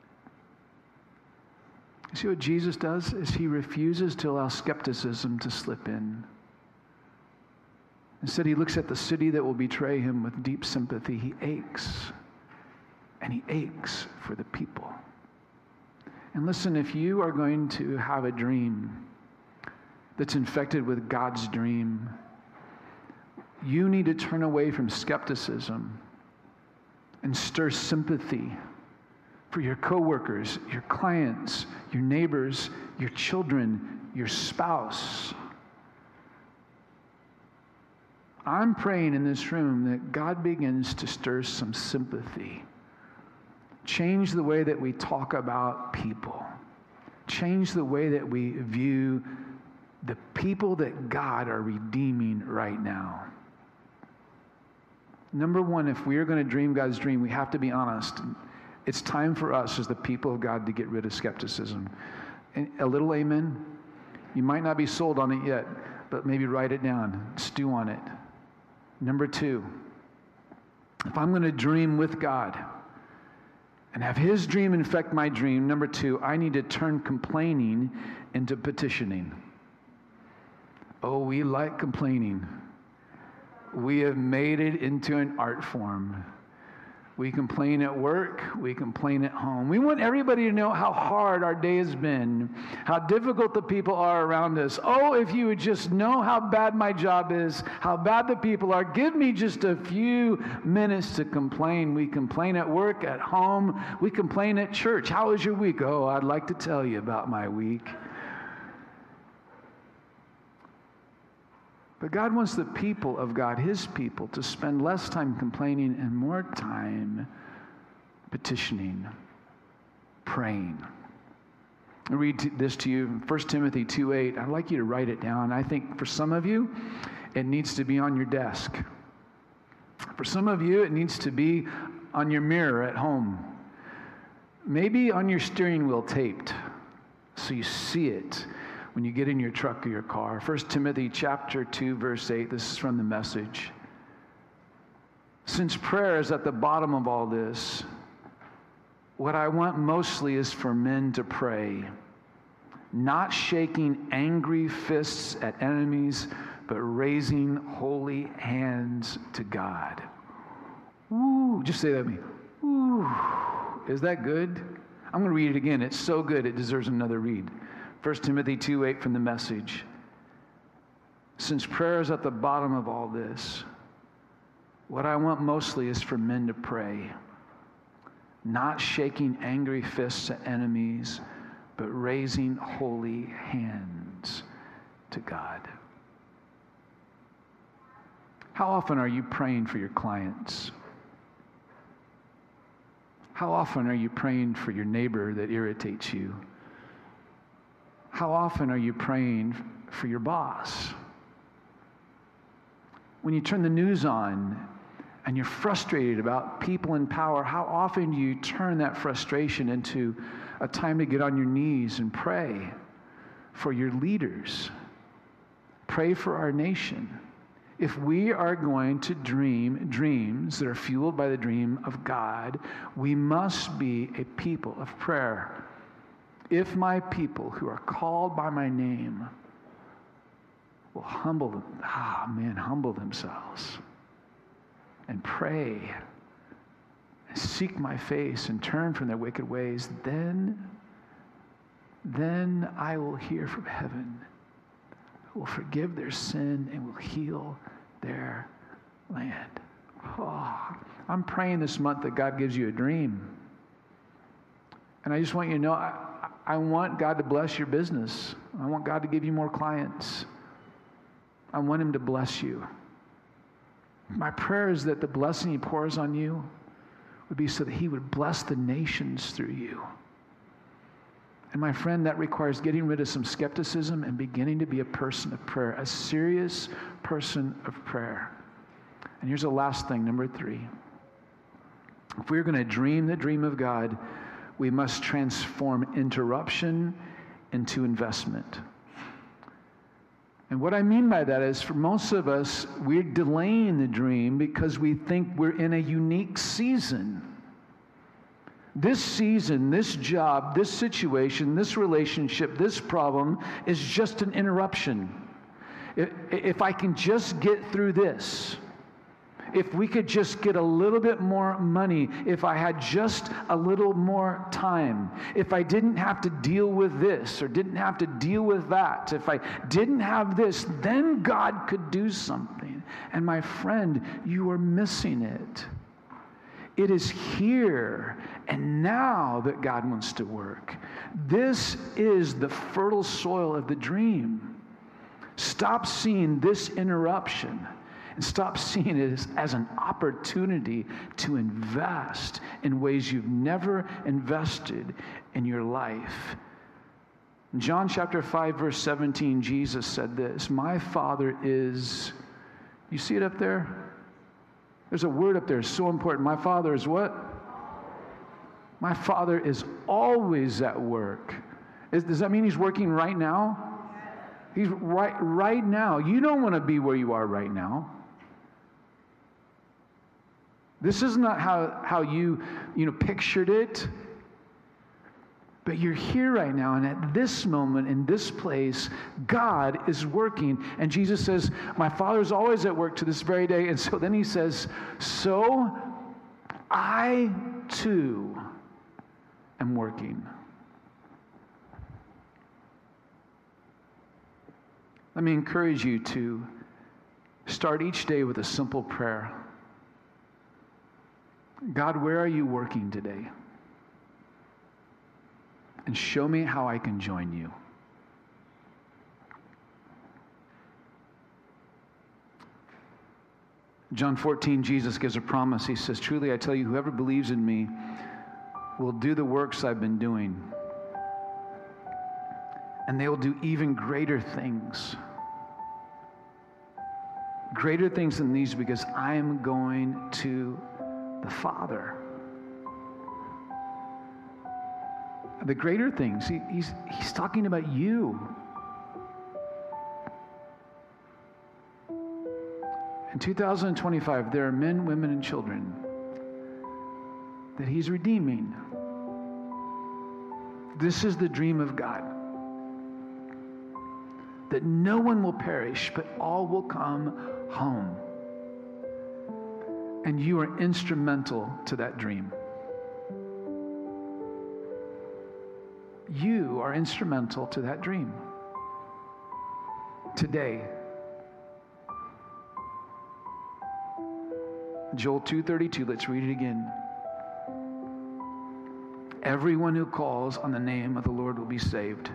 You see what Jesus does is he refuses to allow skepticism to slip in. Instead, he looks at the city that will betray him with deep sympathy. He aches, and he aches for the people. And listen, if you are going to have a dream that's infected with God's dream, you need to turn away from skepticism and stir sympathy for your coworkers, your clients, your neighbors, your children, your spouse. I'm praying in this room that God begins to stir some sympathy. Change the way that we talk about people. Change the way that we view the people that God are redeeming right now. Number one, if we are going to dream God's dream, we have to be honest. It's time for us as the people of God to get rid of skepticism. And a little amen. You might not be sold on it yet, but maybe write it down. Stew on it. Number two, if I'm going to dream with God and have His dream infect my dream, number two, I need to turn complaining into petitioning. Oh, we like complaining. We have made it into an art form. We complain at work. We complain at home. We want everybody to know how hard our day has been, how difficult the people are around us. Oh, if you would just know how bad my job is, how bad the people are. Give me just a few minutes to complain. We complain at work, at home. We complain at church. How was your week? Oh, I'd like to tell you about my week. But God wants the people of God, His people, to spend less time complaining and more time petitioning, praying. I read this to you, 1 Timothy 2:8. I'd like you to write it down. I think for some of you, it needs to be on your desk. For some of you, it needs to be on your mirror at home. Maybe on your steering wheel taped so you see it when you get in your truck or your car. 1 Timothy chapter 2, verse 8, this is from the Message. Since prayer is at the bottom of all this, what I want mostly is for men to pray, not shaking angry fists at enemies, but raising holy hands to God. Ooh, just say that to me. Ooh, is that good? I'm going to read it again. It's so good, it deserves another read. 1 Timothy 2:8 from the Message. Since prayer is at the bottom of all this, what I want mostly is for men to pray, not shaking angry fists at enemies, but raising holy hands to God. How often are you praying for your clients? How often are you praying for your neighbor that irritates you? How often are you praying for your boss? When you turn the news on and you're frustrated about people in power, how often do you turn that frustration into a time to get on your knees and pray for your leaders? Pray for our nation. If we are going to dream dreams that are fueled by the dream of God, we must be a people of prayer. If my people who are called by my name will humble themselves and pray and seek my face and turn from their wicked ways, then I will hear from heaven, will forgive their sin and will heal their land. Oh, I'm praying this month that God gives you a dream. And I just want you to know, I want God to bless your business. I want God to give you more clients. I want Him to bless you. My prayer is that the blessing He pours on you would be so that He would bless the nations through you. And my friend, that requires getting rid of some skepticism and beginning to be a person of prayer, a serious person of prayer. And here's the last thing, number 3. If we're going to dream the dream of God, we must transform interruption into investment. And what I mean by that is, for most of us, we're delaying the dream because we think we're in a unique season. This season, this job, this situation, this relationship, this problem is just an interruption. If I can just get through this, if we could just get a little bit more money, if I had just a little more time, if I didn't have to deal with this or didn't have to deal with that, if I didn't have this, then God could do something. And my friend, you are missing it. It is here and now that God wants to work. This is the fertile soil of the dream. Stop seeing this interruption And stop seeing it as an opportunity to invest in ways you've never invested in your life. In John chapter 5, verse 17, Jesus said this, my Father is, you see it up there? There's a word up there, it's so important. My Father is what? My Father is always at work. Does that mean he's working right now? He's right now. You don't want to be where you are right now. This is not how you pictured it. But you're here right now, and at this moment, in this place, God is working. And Jesus says, my Father is always at work to this very day. And so then he says, so I too am working. Let me encourage you to start each day with a simple prayer. God, where are you working today? And show me how I can join you. John 14, Jesus gives a promise. He says, truly I tell you, whoever believes in me will do the works I've been doing. And they will do even greater things. Greater things than these, because I am going to the Father. The greater things, he's talking about you. In 2025, there are men, women, and children that he's redeeming. This is the dream of God. That no one will perish, but all will come home. And you are instrumental to that dream. You are instrumental to that dream. Today. Joel 2:32, let's read it again. Everyone who calls on the name of the Lord will be saved.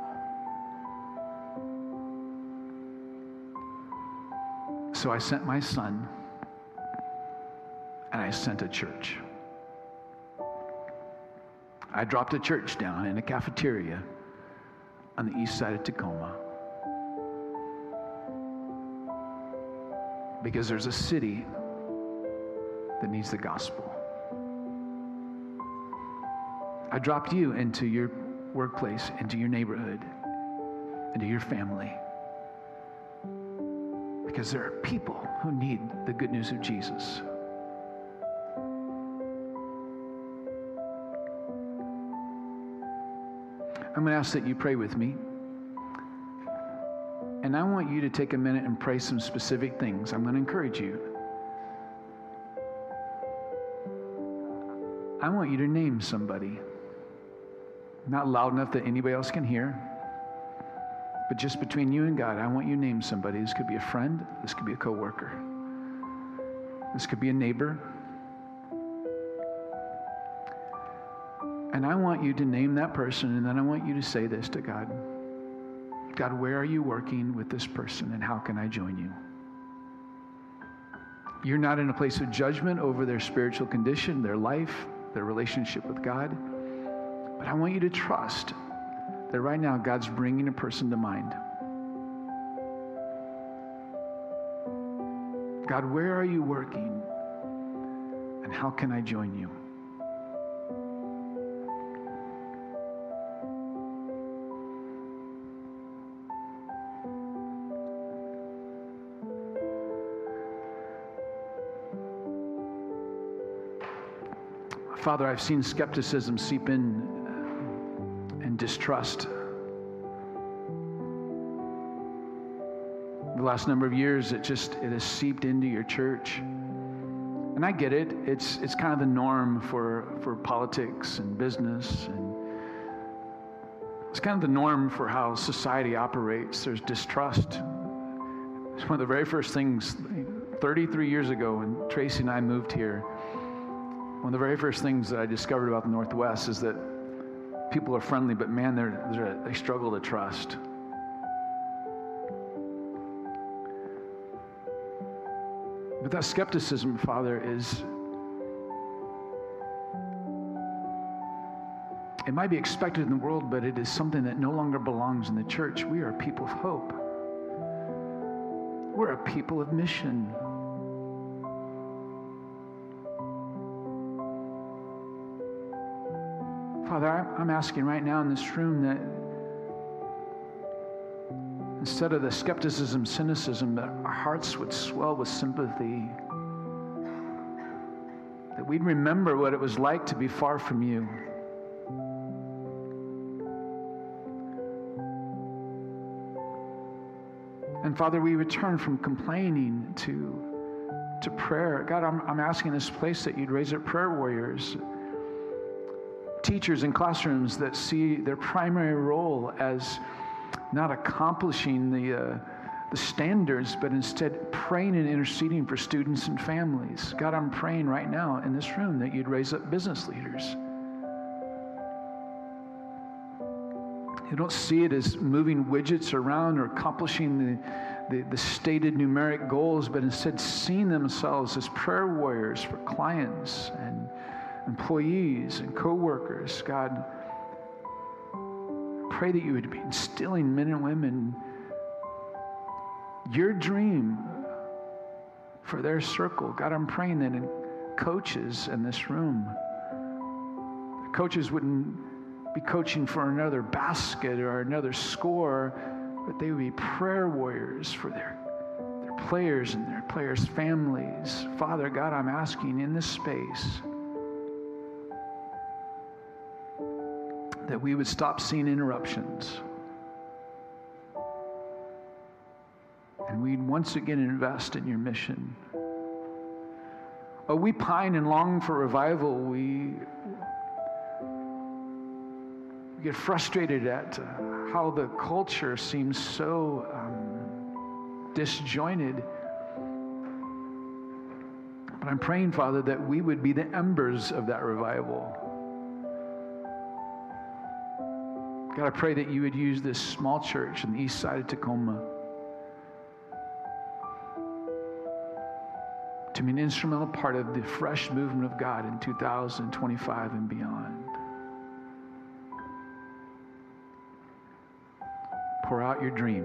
So I sent my son, and I sent a church. I dropped a church down in a cafeteria on the east side of Tacoma. Because there's a city that needs the gospel. I dropped you into your workplace, into your neighborhood, into your family. Because there are people who need the good news of Jesus. I'm going to ask that you pray with me. And I want you to take a minute and pray some specific things. I'm going to encourage you. I want you to name somebody. Not loud enough that anybody else can hear. But just between you and God, I want you to name somebody. This could be a friend. This could be a coworker. This could be a neighbor. And I want you to name that person, and then I want you to say this to God. God, where are you working with this person, and how can I join you? You're not in a place of judgment over their spiritual condition, their life, their relationship with God. But I want you to trust that right now God's bringing a person to mind. God, where are you working, and how can I join you? Father, I've seen skepticism seep in and distrust. The last number of years, it has seeped into your church. And I get it. It's kind of the norm for politics and business, and it's kind of the norm for how society operates. There's distrust. It's one of the very first things 33 years ago when Tracy and I moved here. One of the very first things that I discovered about the Northwest is that people are friendly, but man, they struggle to trust. But that skepticism, Father, it might be expected in the world, but it is something that no longer belongs in the church. We are a people of hope. We're a people of mission. Father, I'm asking right now in this room that instead of the skepticism, cynicism, that our hearts would swell with sympathy, that we'd remember what it was like to be far from you. And Father, we return from complaining to prayer. God, I'm asking in this place that you'd raise up prayer warriors, teachers in classrooms that see their primary role as not accomplishing the standards, but instead praying and interceding for students and families. God, I'm praying right now in this room that you'd raise up business leaders who don't see it as moving widgets around or accomplishing the stated numeric goals, but instead seeing themselves as prayer warriors for clients and employees and co-workers. God, pray that you would be instilling men and women your dream for their circle. God, I'm praying that in coaches in this room, the coaches wouldn't be coaching for another basket or another score, but they would be prayer warriors for their players and their players' families. Father, God, I'm asking in this space that we would stop seeing interruptions and we'd once again invest in your mission. Oh, we pine and long for revival. We get frustrated at how the culture seems so disjointed. But I'm praying, Father, that we would be the embers of that revival. God, I pray that you would use this small church in the east side of Tacoma to be an instrumental part of the fresh movement of God in 2025 and beyond. Pour out your dream.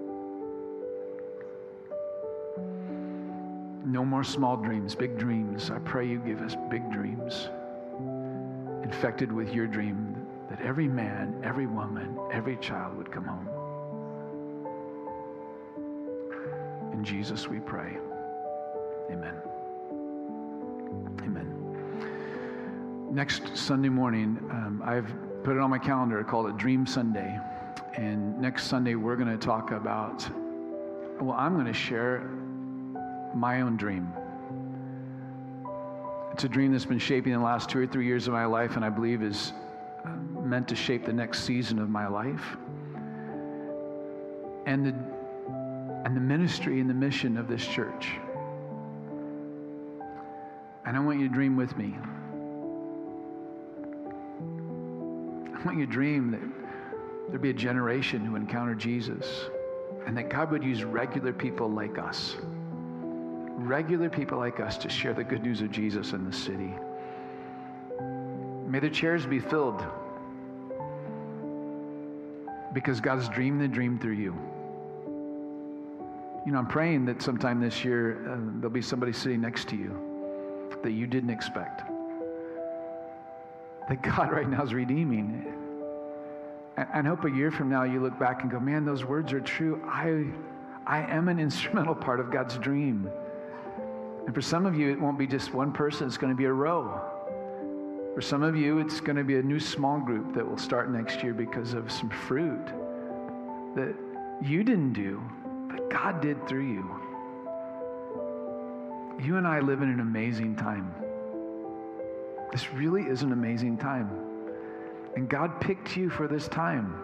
No more small dreams, big dreams. I pray you give us big dreams, infected with your dream, that every man, every woman, every child would come home. In Jesus we pray. Amen. Amen. Next Sunday morning, I've put it on my calendar, called it Dream Sunday. And next Sunday, we're going to talk about, I'm going to share my own dream. It's a dream that's been shaping the last 2 or 3 years of my life, and I believe is meant to shape the next season of my life. And the ministry and the mission of this church. And I want you to dream with me. I want you to dream that there'd be a generation who encountered Jesus, and that God would use regular people like us to share the good news of Jesus in the city. May the chairs be filled because God's dreamed the dream through you. You know, I'm praying that sometime this year there'll be somebody sitting next to you that you didn't expect, that God right now is redeeming. And I hope a year from now you look back and go, man, those words are true. I am an instrumental part of God's dream. And for some of you, it won't be just one person. It's going to be a row. For some of you, it's going to be a new small group that will start next year because of some fruit that you didn't do, but God did through you. You and I live in an amazing time. This really is an amazing time. And God picked you for this time.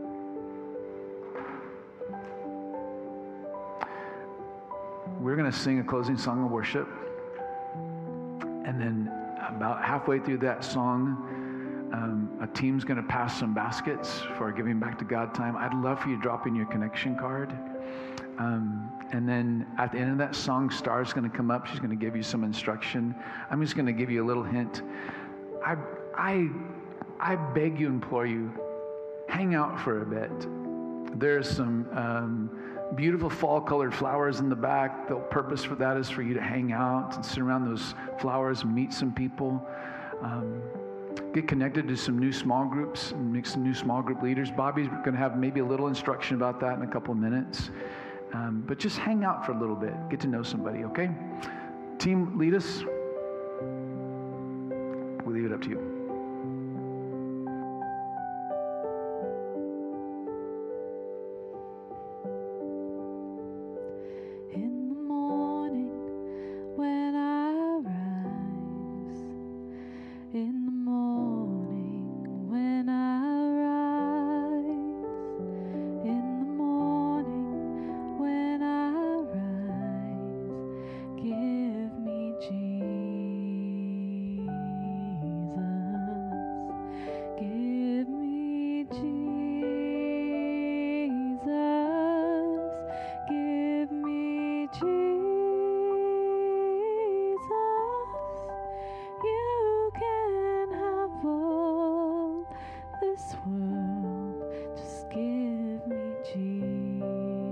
We're going to sing a closing song of worship. And then about halfway through that song, a team's going to pass some baskets for our Giving Back to God time. I'd love for you to drop in your connection card. And then at the end of that song, Star's going to come up. She's going to give you some instruction. I'm just going to give you a little hint. I beg you, implore you, hang out for a bit. There's some beautiful fall-colored flowers in the back. The purpose for that is for you to hang out and sit around those flowers and meet some people. Get connected to some new small groups and make some new small group leaders. Bobby's going to have maybe a little instruction about that in a couple of minutes. But just hang out for a little bit. Get to know somebody, okay? Team, lead us. We'll leave it up to you. In the morning when I rise, in the morning when I rise, in the morning when I rise, give me Jesus, give me Jesus, give me Jesus. You can have all this world, just give me Jesus.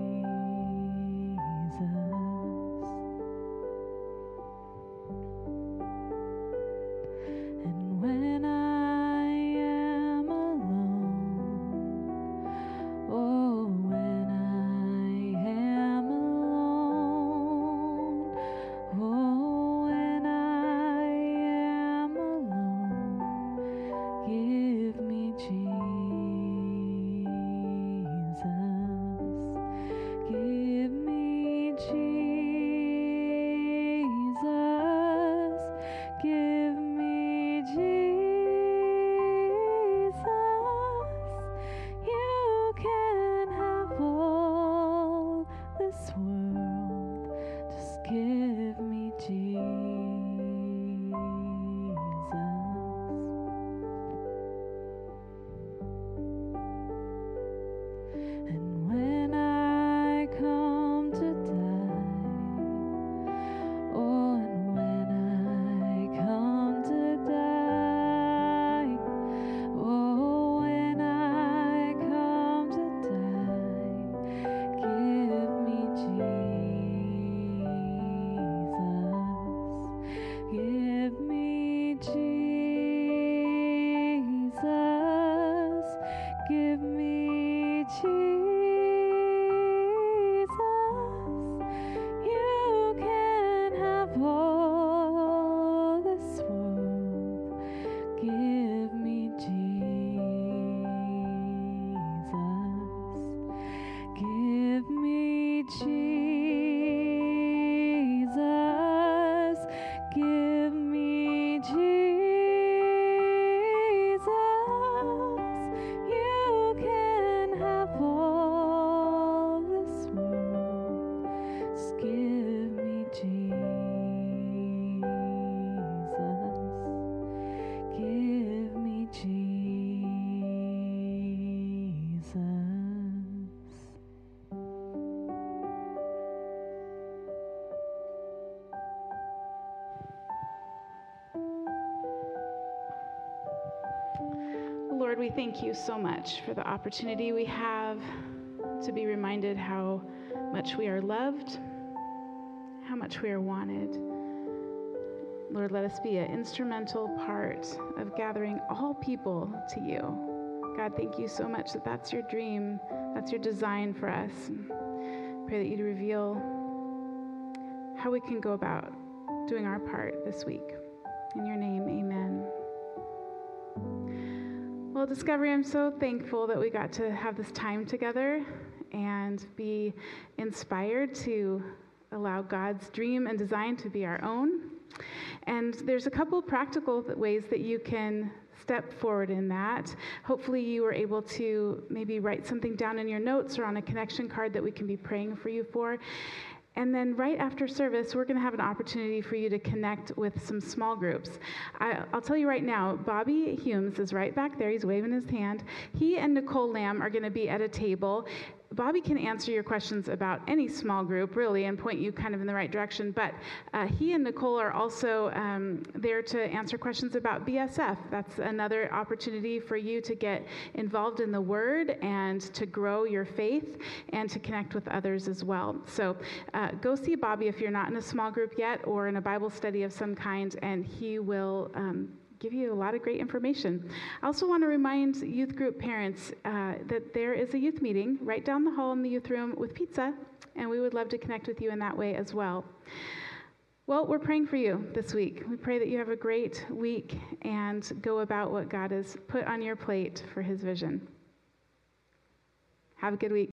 And when I am alone, oh, when I am alone, oh, when I am alone, give me Jesus, give me Jesus, give me Jesus. You can have all this world, just give me Jesus. And when I come to die, oh, and when I come to die, oh, when I come to die, give me Jesus, give me Jesus, give me Jesus. You can have all this world, give me Jesus, give me Jesus, give me Jesus. You can have all this world, just give me Jesus, give me Jesus. Lord, we thank you so much for the opportunity we have to be reminded how much we are loved, how much we are wanted. Lord, let us be an instrumental part of gathering all people to you. God, thank you so much that that's your dream, that's your design for us. Pray that you'd reveal how we can go about doing our part this week. In your name, amen. Well, Discovery, I'm so thankful that we got to have this time together and be inspired to allow God's dream and design to be our own. And there's a couple practical ways that you can step forward in that. Hopefully you were able to maybe write something down in your notes or on a connection card that we can be praying for you for. And then right after service, we're going to have an opportunity for you to connect with some small groups. I'll tell you right now, Bobby Humes is right back there. He's waving his hand. He and Nicole Lamb are going to be at a table. Bobby can answer your questions about any small group, really, and point you kind of in the right direction. But he and Nicole are also there to answer questions about BSF. That's another opportunity for you to get involved in the Word and to grow your faith and to connect with others as well. So go see Bobby if you're not in a small group yet or in a Bible study of some kind, and he will give you a lot of great information. I also want to remind youth group parents that there is a youth meeting right down the hall in the youth room with pizza, and we would love to connect with you in that way as well. Well, we're praying for you this week. We pray that you have a great week and go about what God has put on your plate for his vision. Have a good week.